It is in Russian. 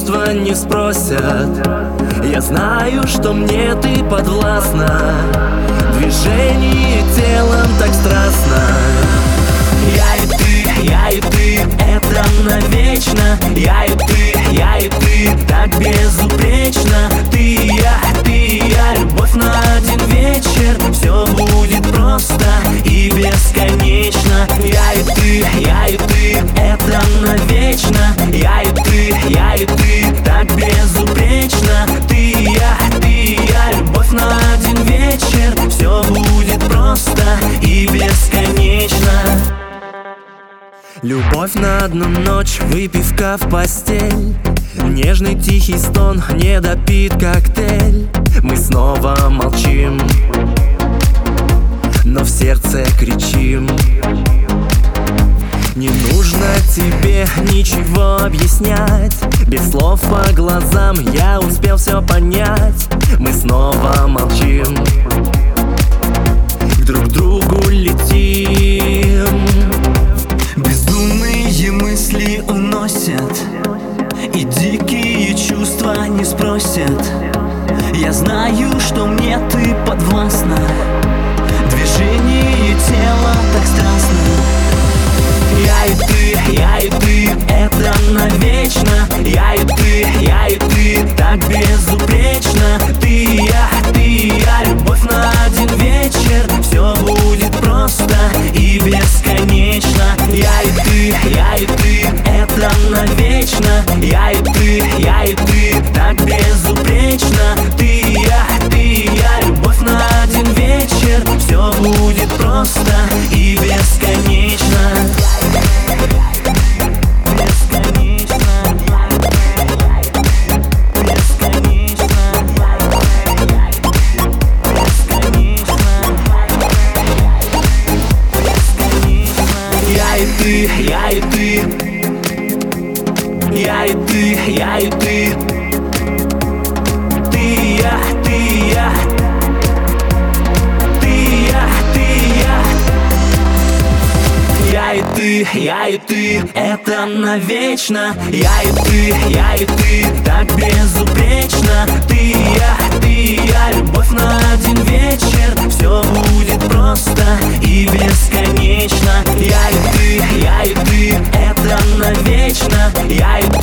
чувства не спросят. Я знаю, что мне ты подвластна. Движение телом так страстно. Я и ты, это навечно. Я и ты, так безупречно. Ты и я, любовь на один вечер. Все будет просто и бесконечно. Я и ты, это навечно. Я и ты, так безупречно. Ты и я, любовь на один вечер. Все будет просто и бесконечно. Любовь на одну ночь, выпивка в постель. Нежный тихий стон, недопит коктейль. Мы снова молчим, но в сердце кричим. Не нужно тебе ничего объяснять. Без слов по глазам я успел все понять. Мы снова молчим, друг к другу летим. Безумные мысли уносят, и дикие чувства не спросят. Я знаю, что мне ты подвластна. Движение тела так страстно. Я и ты, это навечно. Я и ты, так безупречно. Ты и я, любовь на один вечер. Все будет просто и бесконечно. Я и ты, это навечно. Я и ты, так безупречно. Ты и я, любовь на один вечер. Все будет просто и бесконечно. Я и ты, я и ты, я и ты. Ты и я, ты и я. Ты и я, ты и я. Я и ты, это навечно. Я и ты, так безупречно. Ты и я, любовь на один вечер. Все будет просто и бесконечно. Я и ты, это навечно. Я и